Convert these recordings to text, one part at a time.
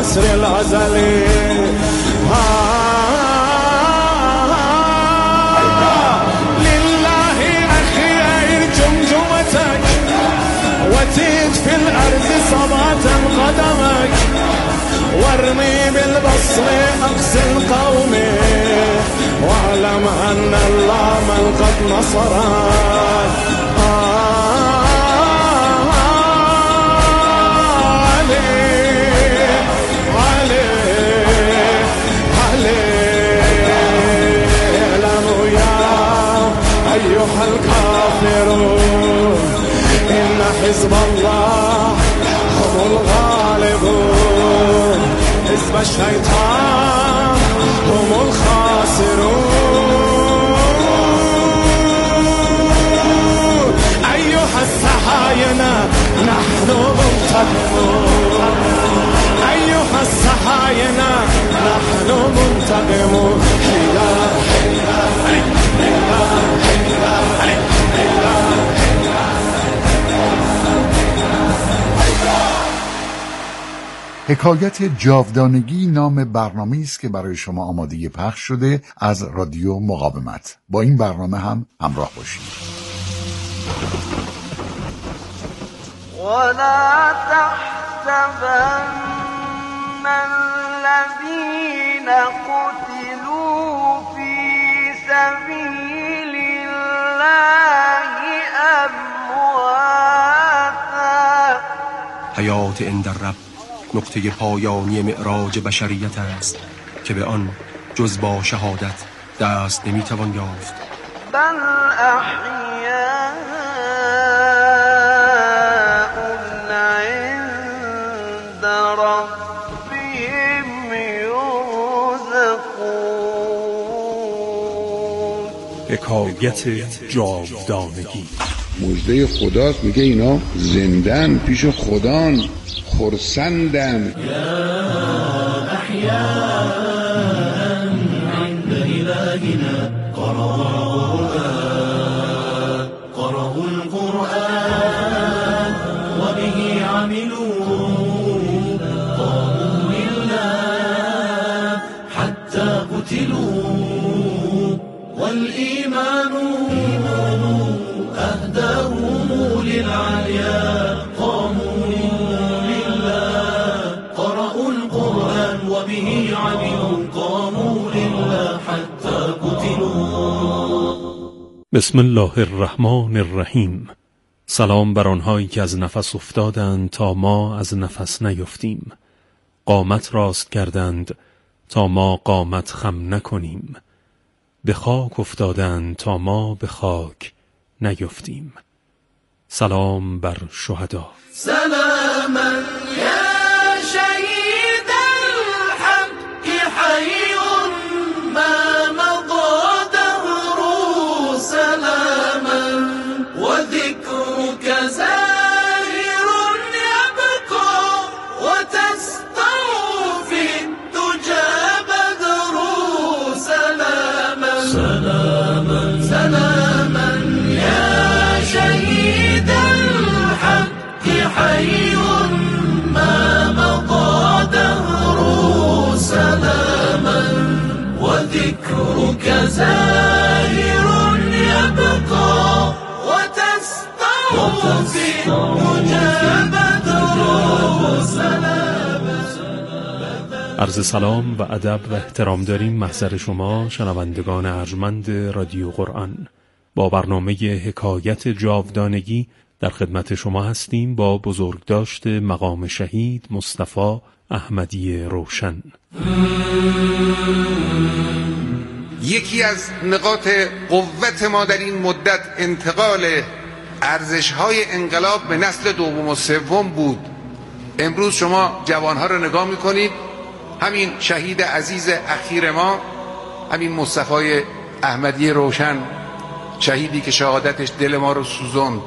العصر الأزلي. لله أخي جمجمتك وتيت في الأرض صبات قدمك، وارمي بالبصر أقصى القوم، واعلم أن الله من قد نصرك. أيها الكافرون إن حزب الله هم الغالبون، حزب الشيطان هم الخاسرون. أيها الصهاينة نحن منتقمون، أيها الصهاينة نحن منتقمون. حکایت جاودانگی نام برنامه‌ای است که برای شما آماده پخش شده از رادیو مقاومت. با این برنامه هم همراه باشید. ولا تحسبن الذين قتلوا في سبيل الله أمواتا. حیات عند الرب نقطه پایانی معراج بشریت است که به آن جز با شهادت دست نمیتوان یافت. بل احیاء عند ربهم یرزقون. حکایت جاودانگی. مژده خداست، میگه اینا زندن پیش خدان، خرسندن. احیاء عند الهنا قرأوا القرآن وبه عملوا قاموا لله حتى قتلوا والإيمان أهداهم للعليا قاموا لله قرأوا القرآن وبه عملوا قاموا لله حتى قتلوا. بسم الله الرحمن الرحیم. سلام بر آنهایی که از نفس افتادند تا ما از نفس نیفتیم، قامت راست کردند تا ما قامت خم نکنیم، به خاک افتادند تا ما به خاک نیفتیم. سلام بر شهدا. سلاما یا شهید الحق حی ما مضى دهر سلاما وذكرك زاهر يبقى وتسطع في الدجى بدر سلاما سلاما سلاما يا شهيد الحق حي ما مضى دهر سلاما وذكرك زاهر يبقى وتسطع في الدجى بدر سلاما. عرض سلام و ادب و احترام داریم محضر شما شنوندگان ارجمند رادیو قرآن. با برنامه حکایت جاودانگی در خدمت شما هستیم با بزرگداشت مقام شهید مصطفی احمدی روشن. یکی از نقاط قوت ما در این مدت انتقال ارزش‌های انقلاب به نسل دوم و سوم بود. امروز شما جوانها رو نگاه می‌کنید، همین شهید عزیز اخیر ما، همین مصطفی احمدی روشن، شهیدی که شهادتش دل ما رو سوزوند.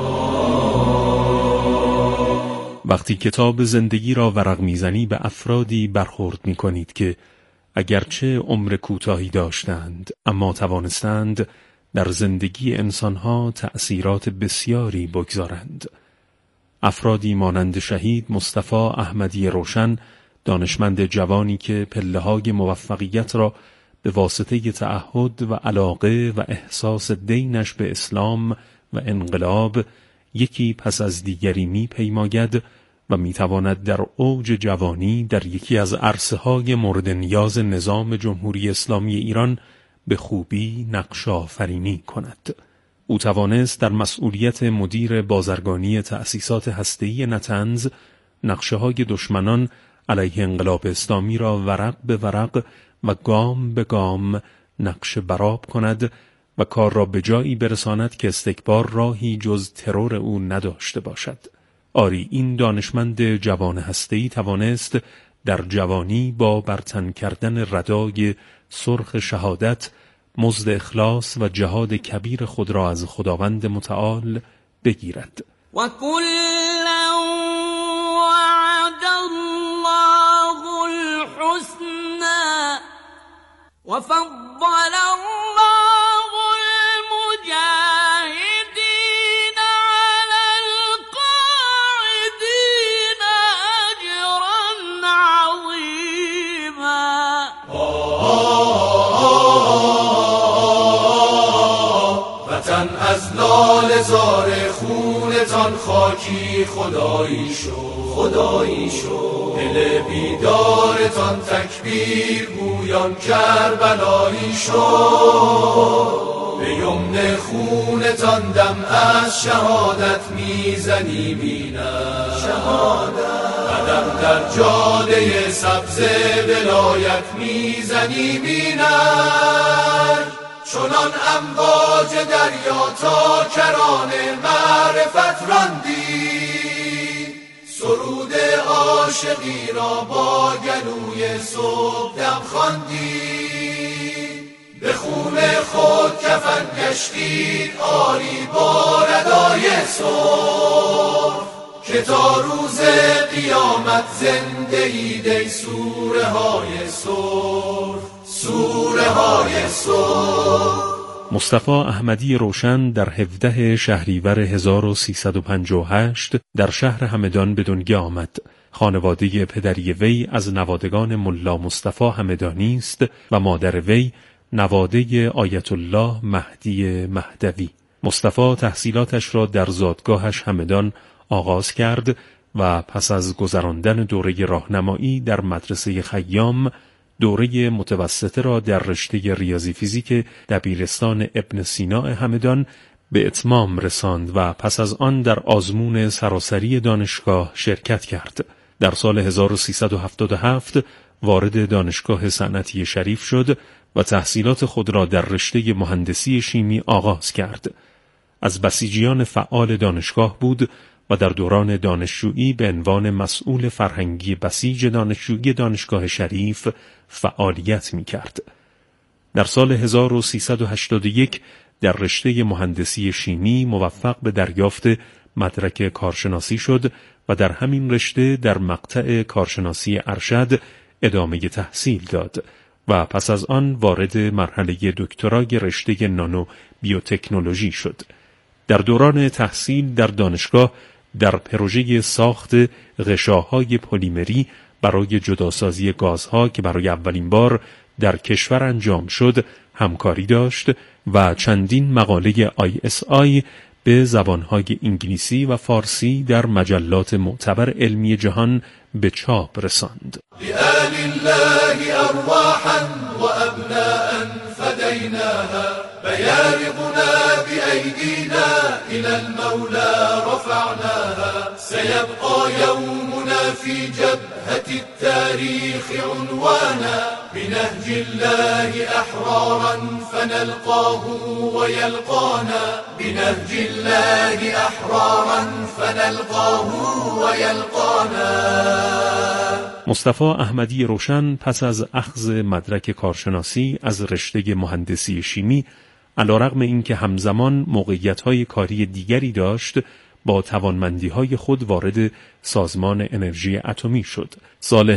وقتی کتاب زندگی را ورق میزنی به افرادی برخورد میکنید که اگرچه عمر کوتاهی داشتند اما توانستند در زندگی انسانها تأثیرات بسیاری بگذارند. افرادی مانند شهید مصطفی احمدی روشن دانشمند جوانی که پله‌های موفقیت را به واسطه تعهد و علاقه و احساس دینش به اسلام و انقلاب یکی پس از دیگری می‌پیماید و می‌تواند در اوج جوانی در یکی از عرصه‌های مورد نیاز نظام جمهوری اسلامی ایران به خوبی نقش آفرینی کند. او توانست در مسئولیت مدیر بازرگانی تأسیسات هسته‌ای نتنز نقشه‌های دشمنان علیه انقلاب اسلامی را ورق به ورق و گام به گام نقش برآب کند و کار را به جایی برساند که استکبار راهی جز ترور او نداشته باشد. آری، این دانشمند جوان هسته‌ای توانست در جوانی با برتن کردن ردای سرخ شهادت مزد اخلاص و جهاد کبیر خود را از خداوند متعال بگیرد. و کلا وعد الله الحسنى و فضل الله المجاهدین على القاعدین اجرا عظیما. وطن از لاله زار خونتان خاکی خدایی شو، دل بیدارتان تکبیر گویان کربلایی شو، به یمن خونتان دم از شهادت میزنیم اینک، قدم در جاده سبز ولایت میزنیم اینک، چنان امواج دریا تا کران معرفت راندی، سرود عاشقی را با گلوی صبح دم خواندی، به خون خود کفن گشتید آری با ردای سرخ، که تا روز قیامت زنده اید ای سوره های سرخ، سوره های سرخ. مصطفی احمدی روشن در 17 شهریور 1358 در شهر همدان به دنیا آمد. خانواده پدری وی از نوادگان ملا مصطفی همدانی است و مادر وی نواده آیت الله مهدی مهدوی. مصطفی تحصیلاتش را در زادگاهش همدان آغاز کرد و پس از گذراندن دوره راهنمایی در مدرسه خیام، دوره متوسطه را در رشته ریاضی فیزیک دبیرستان ابن سینا همدان به اتمام رساند و پس از آن در آزمون سراسری دانشگاه شرکت کرد. در سال 1377 وارد دانشگاه صنعتی شریف شد و تحصیلات خود را در رشته مهندسی شیمی آغاز کرد. از بسیجیان فعال دانشگاه بود و در دوران دانشجویی به عنوان مسئول فرهنگی بسیج دانشجویی دانشگاه شریف فعالیت می‌کرد. در سال 1381 در رشته مهندسی شیمی موفق به دریافت مدرک کارشناسی شد و در همین رشته در مقطع کارشناسی ارشد ادامه تحصیل داد و پس از آن وارد مرحله دکترای رشته نانو بیوتکنولوژی شد. در دوران تحصیل در دانشگاه در پروژه ساخت غشاهای پلیمری برای جداسازی گازها که برای اولین بار در کشور انجام شد همکاری داشت و چندین مقاله ISI به زبانهای انگلیسی و فارسی در مجلات معتبر علمی جهان به چاپ رساند. لآل الله أرواحا وأبناء فديناها بيارقنا بأيدينا إلى المولى رفعناها سيبقى يومنا في جبهة التاريخ عنوانا بنهج الله أحرارا فنلقاه ويلقانا بنهج الله أحرارا فنلقاه ويلقانا. مصطفی احمدی روشن پس از اخذ مدرک کارشناسی از رشته مهندسی شیمی علیرغم اینکه همزمان موقعیت‌های کاری دیگری داشت با توانمندی‌های خود وارد سازمان انرژی اتمی شد. سال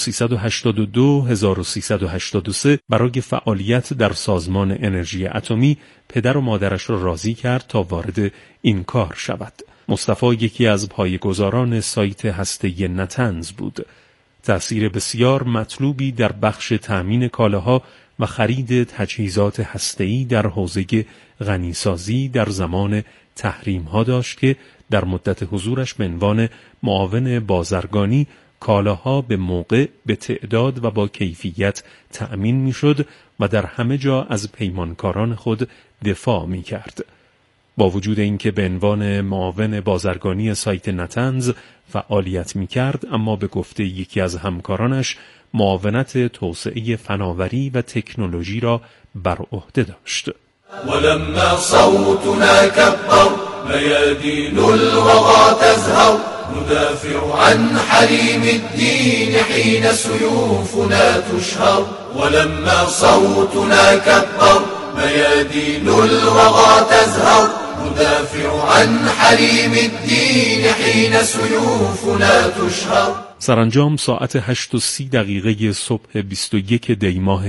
1382-1383 برای فعالیت در سازمان انرژی اتمی پدر و مادرش را راضی کرد تا وارد این کار شود. مصطفی یکی از پایه‌گذاران سایت هسته‌ای نتنز بود. تأثیر بسیار مطلوبی در بخش تأمین کالاها و خرید تجهیزات هسته‌ای در حوزه غنیسازی در زمان تحریم‌ها داشت که در مدت حضورش به عنوان معاون بازرگانی کالاها به موقع، به تعداد و با کیفیت تأمین می‌شد و در همه جا از پیمانکاران خود دفاع می‌کرد. با وجود اینکه به عنوان معاون بازرگانی سایت نتنز فعالیت می‌کرد، اما به گفته یکی از همکارانش معاونت توسعه فناوری و تکنولوژی را بر عهده داشت. ولما صوتنا كبر ميادين الوغى تزهر ندافع عن حريم الدين حين سيوفنا تشهر ولما صوتنا كبر ميادين الوغى تزهر ندافع عن حريم الدين حين سيوفنا تشهر. سرانجام ساعت 8:30 صبح 21 دی ماه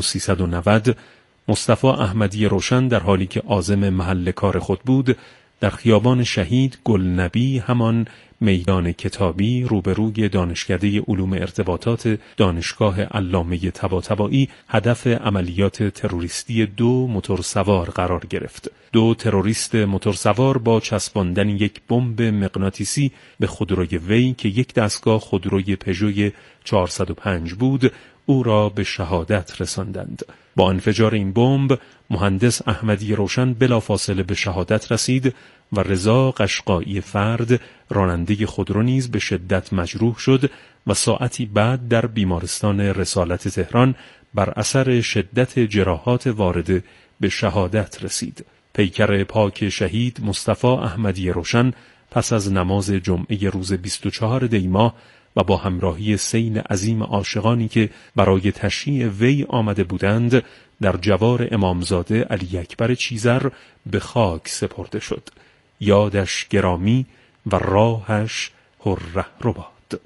1390 مصطفی احمدی روشن در حالی که عازم محل کار خود بود در خیابان شهید گلنبی، همان میدان کتابی روبروی دانشکده علوم ارتباطات دانشگاه علامه طباطبایی هدف عملیات تروریستی 2 موتورسوار قرار گرفت. 2 تروریست موتورسوار با چسباندن یک بمب مغناطیسی به خودروی وی که یک دستگاه خودروی پژو 405 بود او را به شهادت رساندند. با انفجار این بمب مهندس احمدی روشن بلافاصله به شهادت رسید و رضا قشقایی فرد راننده خودرو نیز به شدت مجروح شد و ساعتی بعد در بیمارستان رسالت تهران بر اثر شدت جراحات وارده به شهادت رسید. پیکر پاک شهید مصطفی احمدی روشن پس از نماز جمعه روز 24 دی ماه و با همراهی سیل عظیم عاشقانی که برای تشییع وی آمده بودند در جوار امامزاده علی اکبر چیزر به خاک سپرده شد. یادش گرامی و راهش پررهرو باد.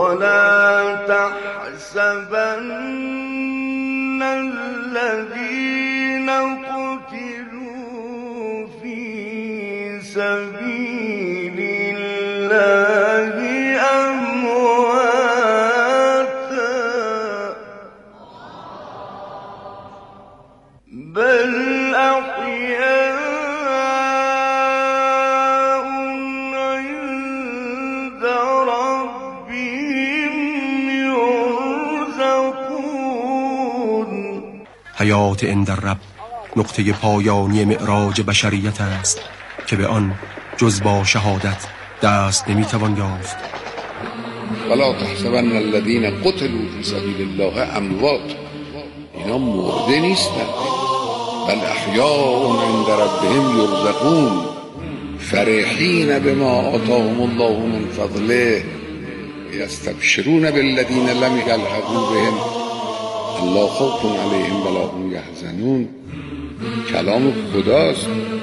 ولا تحسبن الذين قتلوا في سبيل الله بل أحياء عند ربهم يرزقون. حیات عند الرب نقطه پایانی معراج بشریت است که به آن جز با شهادت دست نمیتوان یافت. ولا تحسبن الذين قتلوا في سبيل الله اموات، اینا مرده نیستند، بل احیاء عند ربهم یرزقون فرحین بما آتاهم الله من فضله یستبشرون بالذین لم یلحقوا بهم الا خوف علیهم ولا هم یحزنون. کلام خداست،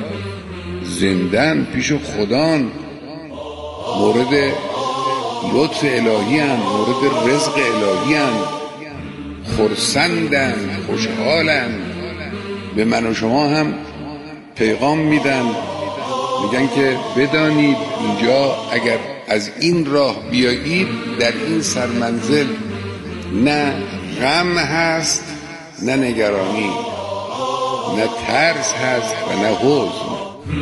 زندن پیش خدان، مورد لطف الهی هستند، مورد رزق الهی هستند، خرسندند، خوشحالند. به من و شما هم پیغام میدن، میگن که بدانید اینجا اگر از این راه بیایید در این سرمنزل نه غم هست، نه نگرانی، نه ترس هست و نه حزن.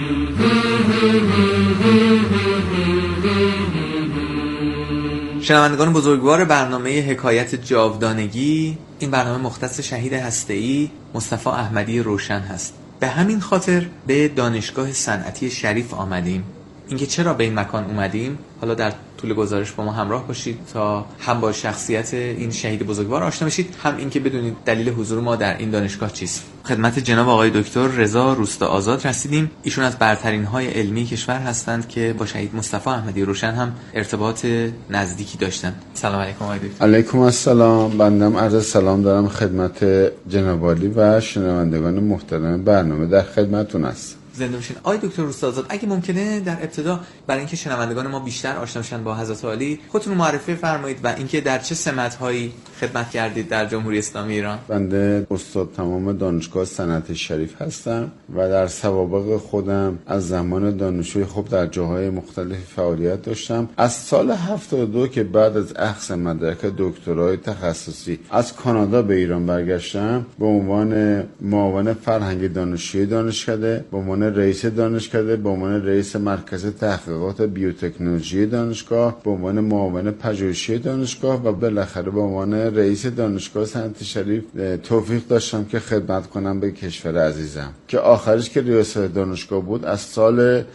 شنوندگان بزرگوار برنامه حکایت جاودانگی، این برنامه مختص شهید هسته‌ای مصطفی احمدی روشن هست. به همین خاطر به دانشگاه صنعتی شریف آمدیم. اینکه چرا به این مکان اومدیم حالا در طول گزارش با ما همراه باشید تا هم با شخصیت این شهید بزرگوار آشنا بشید، هم اینکه بدونید دلیل حضور ما در این دانشگاه چیست. خدمت جناب آقای دکتر رضا روستا آزاد رسیدیم. ایشون از برترین های علمی کشور هستند که با شهید مصطفی احمدی روشن هم ارتباط نزدیکی داشتند. سلام علیکم آقای دکتر. علیکم السلام. بنده عرض سلام دارم خدمت جناب عالی و شنوندگان محترم برنامه، در خدمتتون هستم. زنده باشین. آقای دکتر روستاذاد، اگه ممکنه در ابتدا برای اینکه شنوندگان ما بیشتر آشنا بشن با حضرت عالی خودتون معرفی فرمایید و اینکه در چه سمت‌هایی خدمت کردید در جمهوری اسلامی ایران. بنده استاد تمام دانشگاه صنعت شریف هستم و در سوابق خودم از زمان دانشجوی خوب در جاهای مختلف فعالیت داشتم. از سال 72 که بعد از اخذ مدرک دکترای تخصصی از کانادا به ایران برگشتم، به عنوان معاون فرهنگی دانشجوی دانشکده، به عنوان رئیس دانشکده، به عنوان رئیس مرکز تحقیقات بیوتکنولوژی دانشگاه، به عنوان معاون پژوهشی دانشگاه و بالاخره به عنوان رئیس دانشگاه صنعت شریف توفیق داشتم که خدمت کنم به کشور عزیزم که آخرش که ریاست دانشگاه بود از سال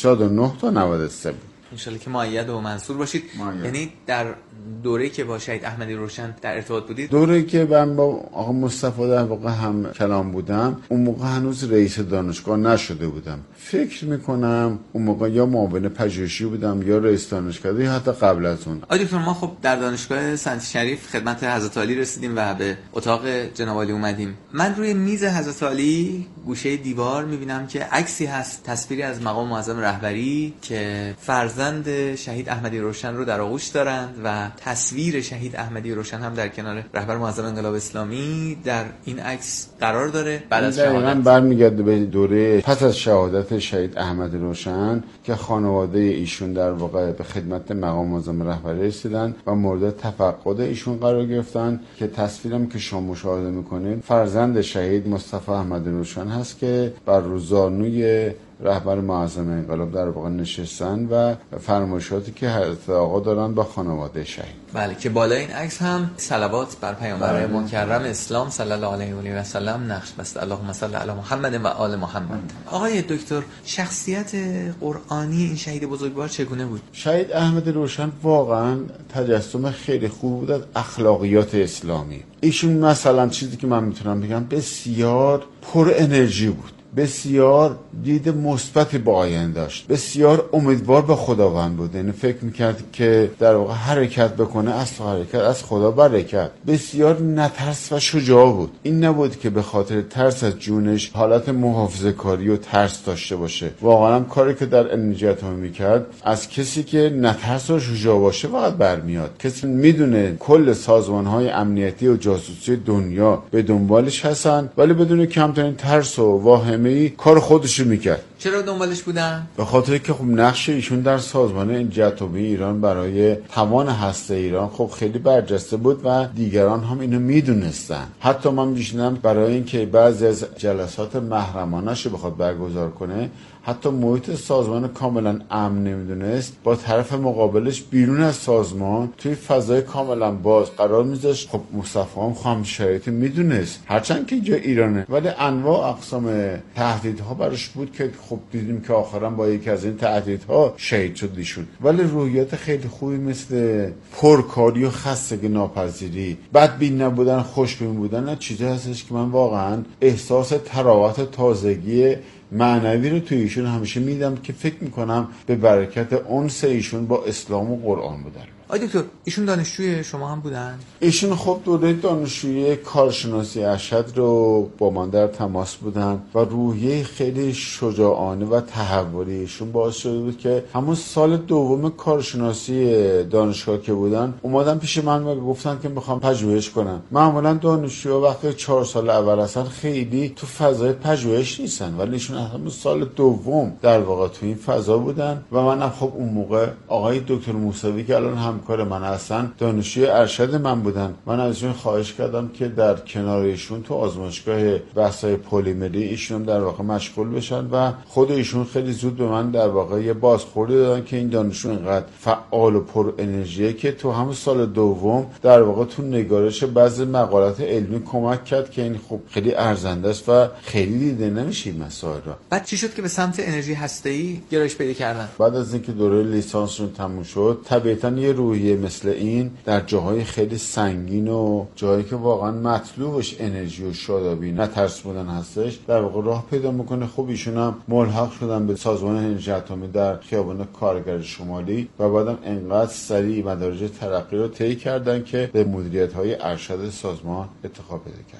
89 تا 93 بود. انشالله که مؤید و منصور باشید. یعنی در دوره‌ای که با شهید احمدی روشن در ارتباط بودید؟ دوره‌ای که من با آقا مصطفی در واقع هم کلام بودم، اون موقع هنوز رئیس دانشگاه نشده بودم. فکر میکنم اون موقع یا معاون پژوهشی بودم یا رئیس دانشکده یا حتی قبل از اون. آقای دکتر، ما خب در دانشگاه صنعت شریف خدمت حضرت عالی رسیدیم و به اتاق جناب عالی اومدیم. من روی میز حضرت عالی گوشه دیوار میبینم که عکسی هست، تصویری از مقام معظم رهبری که فرزند شهید احمدی روشن رو در آغوش دارند و تصویر شهید احمدی روشن هم در کنار رهبر معظم انقلاب اسلامی در این عکس قرار داره. بعد از شهادت برمیگرده به دوره پس از شهادت شهید احمدی روشن که خانواده ایشون در واقع به خدمت مقام معظم رهبری رسیدن و مورد تفقد ایشون قرار گرفتن که تصویرم که شما مشاهده میکنید فرزند شهید مصطفی احمدی روشن هست که بر روزانوی رهبر معظم انقلاب در واقع نشستن و فرمایشاتی که حضرت آقا دارن با خانواده شهید. بله، که بالای این عکس هم صلوات بر پیامبر مکرم اسلام صلی الله علیه و سلم نقش بسته. اللهم صل علی محمد و آل محمد. آقای دکتر، شخصیت قرآنی این شهید بزرگوار چگونه بود؟ شهید احمدی روشن واقعا تجسم خیلی خوب بود از اخلاقیات اسلامی. ایشون مثلا چیزی که من میتونم بگم بسیار پر انرژی بود، بسیار دید مثبت با آینده داشت، بسیار امیدوار به خداوند بود. یعنی فکر میکرد که در واقع حرکت بکنه اصل حرکت از خدا برکت. بسیار نترس و شجاع بود. این نبود که به خاطر ترس از جونش حالت محافظه کاری و ترس داشته باشه. واقعا هم کاری که در انرژی اتمی میکرد از کسی که نترس و شجاع باشه فقط برمیاد. کسی میدونه کل سازمانهای امنیتی و جاسوسی دنیا به دنبالش هستن ولی بدون کمترین ترس و واهمه کار خودشو میکرد. چرا دنبالش بودن؟ به خاطر که خب نقش ایشون در سازمان انرژی اتمی ایران برای توان هسته ایران خب خیلی برجسته بود و دیگران هم اینو میدونستن. حتی من میشنم برای اینکه بعضی از جلسات محرمانه‌شو بخواد برگزار کنه حتی محیط سازمان کاملا امن نمیدونست، با طرف مقابلش بیرون از سازمان توی فضای کاملا باز قرار میذاشت. خب مصطفی هم شرایط میدونست، هرچند که اینجا ایرانه ولی انواع اقسام تهدیدها براش بود که خب دیدیم که آخرا با یکی از این تهدیدها شهید شد ایشون. ولی روحیات خیلی خوبی مثل پرکاری و خستگی ناپذیری، بدبین نبودن، خوشبین بودن، نه چیزی هستش که من واقعا احساس تراوت و تازگی معنوی رو توی ایشون همیشه میدم که فکر میکنم به برکت انس ایشون با اسلام و قرآن بودن. آقای دکتر، ایشون دانشجوی شما هم بودن؟ ایشون خب دوره دانشجویی کارشناسی ارشد رو با من در تماس بودن و روحیه خیلی شجاعانه و تحولی ایشون باعث شده بود که همون سال دوم کارشناسی دانشگاه که بودن اومدن پیش من و گفتن که میخوام پژوهش کنم. معمولا دانشجوها وقتی 4 سال اول هستن خیلی تو فضای پژوهش نیستن ولی ایشون همون سال دوم در واقع تو این فضا بودن و منم خب اون موقع آقای دکتر موسوی که الان همکار من هستن دانشجوی ارشد من بودن. من ازشون خواهش کردم که در کنار ایشون تو آزمایشگاه بحث‌های پلیمری ایشون در واقع مشغول بشن و خود ایشون خیلی زود به من در واقع یه بازخوردی دادن که این دانشجو اینقدر فعال و پر انرژیه که تو همون سال دوم در واقع تو نگارش بعضی مقالات علمی کمک کرد که این خب خیلی ارزنده است و خیلی دیده نمیشه این مسائل را. بعد چی شد که به سمت انرژی هسته‌ای گرایش پیدا کردن؟ بعد از اینکه دوره لیسانسشون تموم شد طبیعتاً یه روحیه مثل این در جاهای خیلی سنگین و جایی که واقعا مطلوبش انرژی و شادابی نه ترس بودن هستش در واقع راه پیدا میکنه. خب ایشون هم ملحق شدن به سازمان انرژی اتمی در خیابان کارگر شمالی و بعدم انقدر سریع مدارج ترقی رو طی کردن که به مدیریت‌های ارشد سازمان انتخاب پیدا کردن.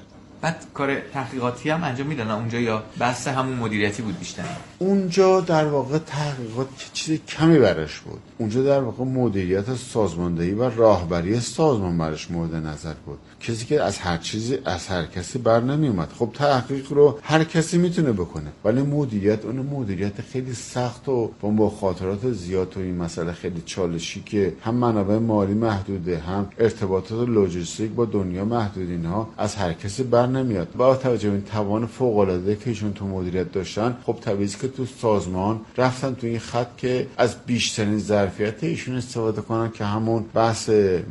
بعد کار تحقیقاتی هم انجام میدن اونجا یا بحث همون مدیریتی بود بیشتر؟ اونجا در واقع تحقیقات چیز کمی برش بود. اونجا در واقع مدیریت سازماندهی و راهبری سازمان برش مورد نظر بود. کسی که از هر چیزی از هر کسی بر نمی اومد. خب تحقیق رو هر کسی میتونه بکنه، ولی مدیریت اون مدیریت خیلی سخت و با مخاطرات زیاد و این مسئله خیلی چالشی که هم منابع مالی محدوده، هم ارتباطات لوجستیک با دنیا محدود، اینها از هر کسی بر نمیاد. با توجه به این توان فوق العاده که ایشون تو مدیریت داشتن، خب طبیعیه که تو سازمان رفتن تو این خط که از بیشترین ظرفیت ایشون استفاده کنن که همون بحث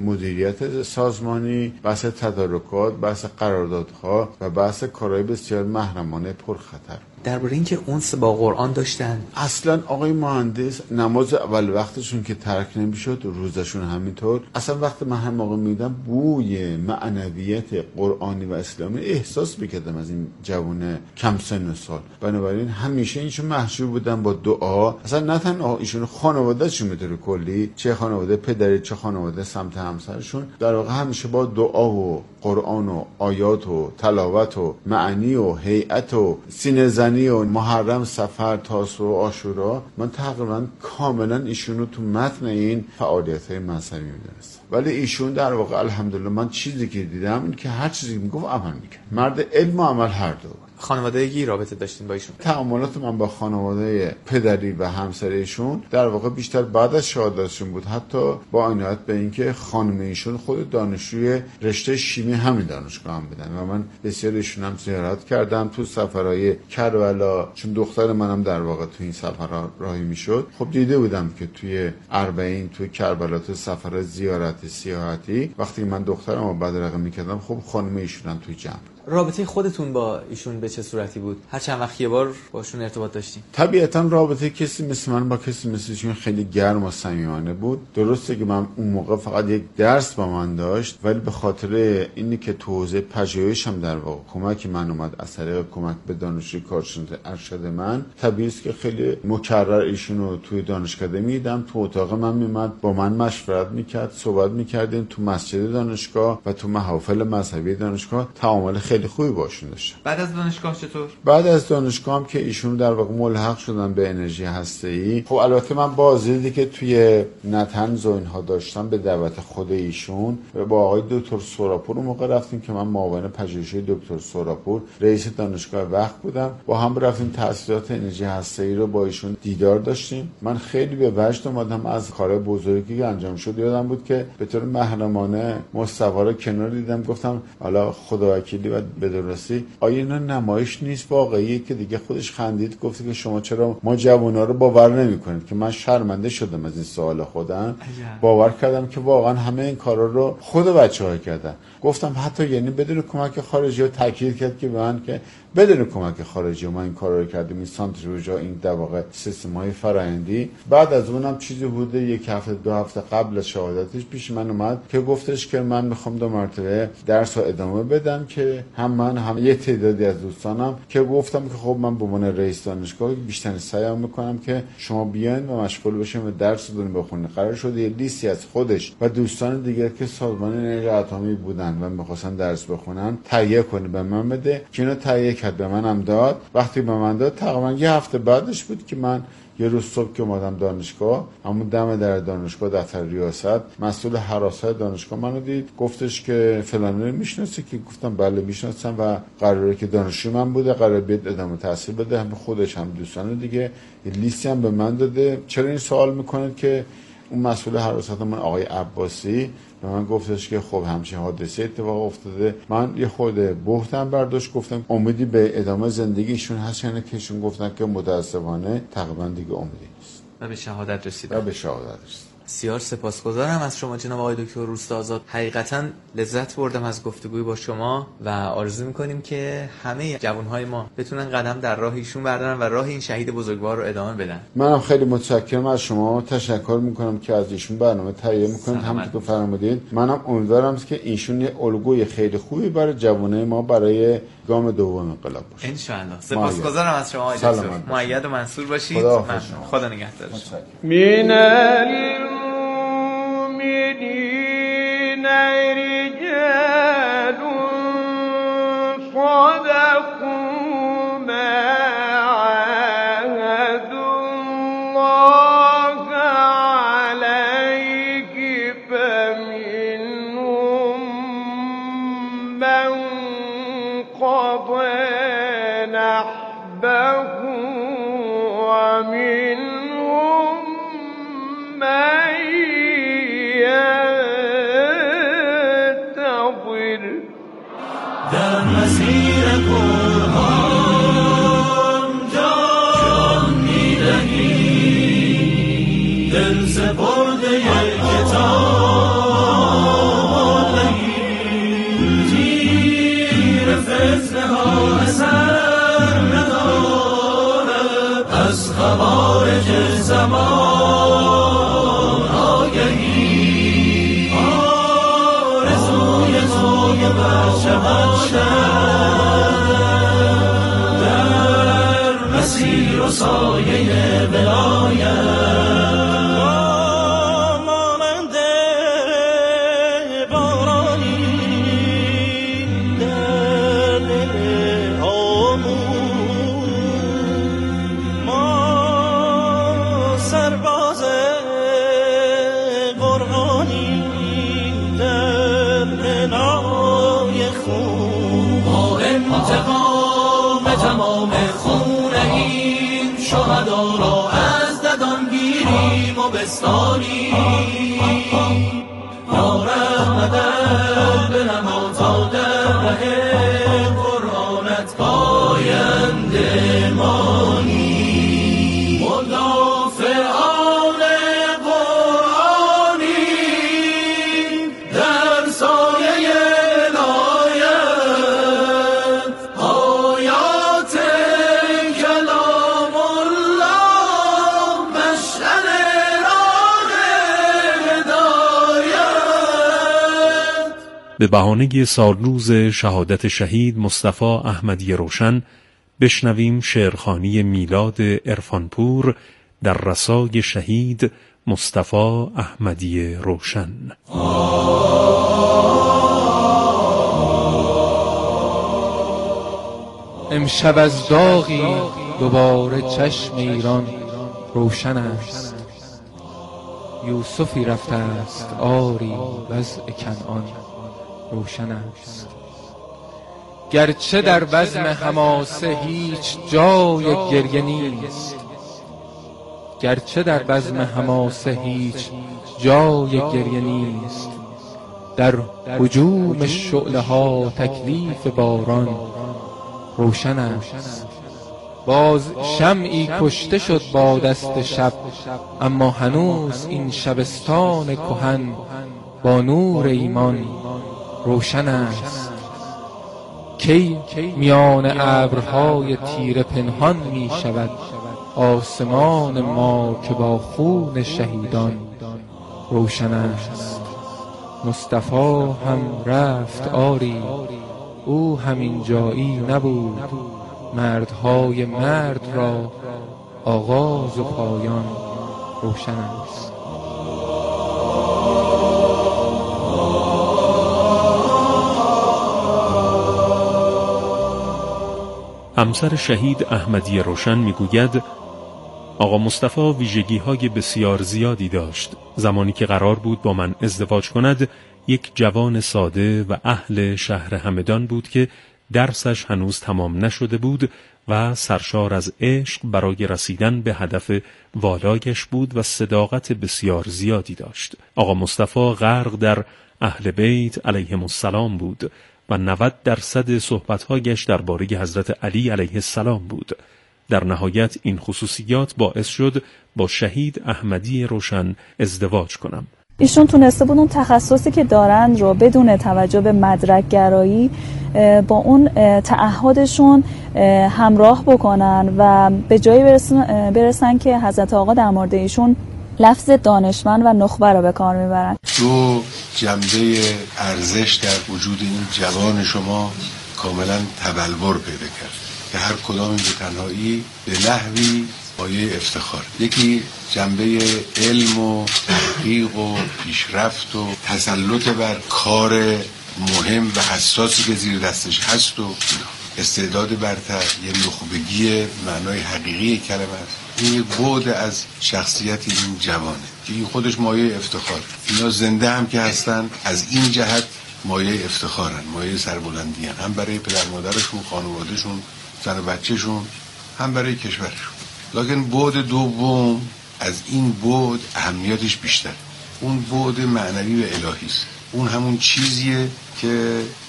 مدیریت سازمانی، بحث تدارکات، بحث قراردادها و بحث کارهای بسیار محرمانه پرخطر. درباره اینکه اونس با قرآن داشتن، اصلا آقای مهندس نماز اول وقتشون که ترک نمیشد، روزشون همینطور. اصلا وقتی من هم موقع میدم بوی معنویت قرآنی و اسلامی احساس میکردم از این جوان کم سن و سال. بنابراین همیشه اینشون محشور بودن با دعا. اصلا نه تنها ایشون، خانوادهشون به طور کلی، چه خانواده پدری چه خانواده سمت همسرشون، در واقع همیشه با دعا و قرآن و آیات و تلاوت و معنی و هیئت و سینه زنی و محرم، سفر، تاسوع و عاشورا، من تقریبا کاملا ایشونو تو متن این فعالیت‌های مذهبی می‌دونستم. ولی ایشون در واقع الحمدلله من چیزی که دیدم این که هر چیزی میگفت عمل می‌کرد. مرد علم و عمل هر دو. خانوادگی رابطه داشتین با ایشون؟ تعاملات من با خانواده پدری و همسر ایشون در واقع بیشتر بعد از شهادتشون بود، حتی با عنایت به اینکه خانم ایشون خود دانشجوی رشته شیمی همین دانشگاه هم بودن و من بسیار ایشون هم زیارت کردم تو سفرهای کربلا، چون دختر منم در واقع تو این سفرها راهی میشد. خب دیده بودم که توی اربعین توی کربلا تو سفر زیارت سیاحتی وقتی من دخترم رو بدرقه میکردم، خب خانم ایشون هم توی جمع. رابطه خودتون با ایشون به چه صورتی بود؟ هر چند وقت یه بار باشون ارتباط داشتین؟ طبیعتا رابطه کسی مثل من با کسی مثل ایشون خیلی گرم و صمیمانه بود. درسته که من اون موقع فقط یک درس با من داشت، ولی به خاطر اینی که تو حوزه پژوهش هم در واقع کمک من اومد از طریق کمک به دانشجوی کارشناس ارشد من، طبیعیه که خیلی مکرر ایشون رو توی دانشکده میدیدم. تو اتاق من میومد، با من مشورت میکرد، صحبت میکردیم تو مسجد دانشگاه و تو محافل مذهبی دانشگاه. تعامل خیلی خوبی باشون داشتم. بعد از دانشگاه چطور؟ بعد از دانشگاه هم که ایشون در واقع ملحق شدن به انرژی هسته‌ای، خب البته من بازدیدی که توی نتنز و اینها داشتم به دعوت خود ایشون با آقای دکتر سوراپور اون موقع رفتیم که من معاون پژوهشی دکتر سوراپور رئیس دانشگاه وقت بودم، با هم رفتیم تأسیسات انرژی هسته‌ای رو با ایشون دیدار داشتیم. من خیلی به وجد اومدم از کار بزرگی که انجام شد. یادم بود که به طور محرمانه مصطفی رو کنار دیدم، گفتم حالا خداوکیلی و به درستی آیا اینا نمایش نیست واقعیه؟ که دیگه خودش خندید، گفت که شما چرا ما جوانا رو باور نمی‌کنید؟ که من شرمنده شدم از این سوال خودم. باور کردم که واقعا همه این کارا رو خود بچه‌ها کردن. گفتم حتی یعنی بدون کمک خارجی. تاکید کرد که من که بدون کمک خارجی ما این کارا رو کردیم، این سانتریفیوژها، این در واقع سیستم‌های فرآیندی. بعد از اونم چیزی بوده یک هفته دو هفته قبل از شهادتش پیش من اومد که گفتش که من می‌خوام 2 مرتبه درس رو ادامه بدم، که هم من هم یه تعدادی از دوستانم، که گفتم که خب من به عنوان رئیس دانشگاه بیشتر سعی می‌کنم که شما بیاین و مشغول بشین و درستون بخونید. قرار شد یه لیستی از خودش و دوستان دیگر که سازمان انرژی اتمی بودن و می‌خواستن درس بخونن تهیه کنه به من بده، که اینو تهیه کرد به منم داد. وقتی به من داد تقریبا یه هفته بعدش بود که من یه روز صبح که اومدم دانشگاه، همون دم در دانشگاه دفتر ریاست مسئول حراست دانشگاه منو دید، گفتش که فلانی رو میشناسی؟ که گفتم بله میشناسم و قراره که دانشجو من بوده، قراره بیاد ادامه تحصیل بده. هم خودش هم دوستان دیگه یه لیستی هم به من داده. چرا این سوال میکنید؟ که اون مسئول حراست من آقای عباسی به من گفتش که خب همچین حادثه اتفاق افتاده. من یه خود بهتم برداشت، گفتم امیدی به ادامه زندگیشون هست؟ یعنی که ایشون گفتن که متاسفانه تقریبا دیگه امیدی نیست و به شهادت رسیدن. بسیار سپاسگزارم از شما جناب آقای دکتر روستاآزاد. حقیقتا لذت بردم از گفتگوی با شما و آرزو میکنیم که همه جوانهای ما بتونن قدم در راه ایشون بردارن و راه این شهید بزرگوار رو ادامه بدن. منم خیلی متشکرم از شما، تشکر میکنم که از ایشون برنامه تهیه میکنید. همونطور که فرمودید منم امیدوارم که ایشون یه الگوی خیلی خوبی برای جوانای ما برای گام دوم انقلاب باشه ان شاء الله. سپاسگزارم از شما آقای دکتر. مؤید و منصور باشید. خدا نگهدارتون. من المؤمنین رجال من قضى نحبه ومنهم من ينتظر. در مسیر قرآن جان می‌دهی، دل سپرده کتاب تیر فتنه ها اثر ندارد، از خوارج زمان آگهی، آرزوی تو که برشود در مسیر و سایه ولایت. تمام خون این شهدا را از ددان گیریم و بستانیم، یا رحمتت بنما تا در ره قرآنت پاینده مانی، مدافعان قرآنی در سایه به بهانه سالروز شهادت شهید مصطفی احمدی روشن بشنویم شعرخوانی میلاد عرفانپور در رسای شهید مصطفی احمدی روشن. امشب از داغی دوباره چشم ایران روشن است، یوسفی رفته است آری وضع کنعان روشن است. گرچه در بزم حماسه هیچ جای گریه نیست، گرچه در بزم حماسه هیچ جای گریه نیست، در هجوم شعله ها تکلیف باران روشن است. باز شمعی کشته شد با دست شب، اما هنوز این شبستان کهن با نور ایمان روشن است. کی میان ابرهای تیره پنهان می شود آسمان ما که با خون شهیدان روشن است. مصطفی هم رفت آری او همین جایی نبود، مردهای مرد را آغاز و پایان روشن است. همسر شهید احمدی روشن میگوید آقا مصطفی ویژگی‌های بسیار زیادی داشت. زمانی که قرار بود با من ازدواج کند، یک جوان ساده و اهل شهر همدان بود که درسش هنوز تمام نشده بود و سرشار از عشق برای رسیدن به هدف والایش بود و صداقت بسیار زیادی داشت. آقا مصطفی غرق در اهل بیت علیهم السلام بود و 90% صحبت‌هایش درباره حضرت علی علیه السلام بود. در نهایت این خصوصیات باعث شد با شهید احمدی روشن ازدواج کنم. ایشون تونسته بود اون تخصصی که دارند رو بدون توجه به مدرک گرایی با اون تعهدشون همراه بکنن و به جایی برسن که حضرت آقا در مورد ایشون لفظ دانشمند و نخبه رو به کار میبرن. دو جنبه ارزش در وجود این جوان شما کاملا تبلور پیدا کرد که هر کدام به تنهایی به نحوی مایه افتخار. یکی جنبه علم و تحقیق و پیشرفت و تسلط بر کار مهم و حساسی که زیر دستش هست و استعداد برتر، یه نخبگی معنای حقیقی کلمه است. این یک بعد از شخصیت این جوانه که این خودش مایه افتخار. اینا زنده هم که هستن، از این جهت مایه افتخارن، مایه سربلندی هن. هم برای پدر مادرشون، خانوادهشون، زن و بچهشون، هم برای کشورشون. لکن بعد دوم از این بعد اهمیتش بیشتر، اون بعد معنوی و الهی است. اون همون چیزیه که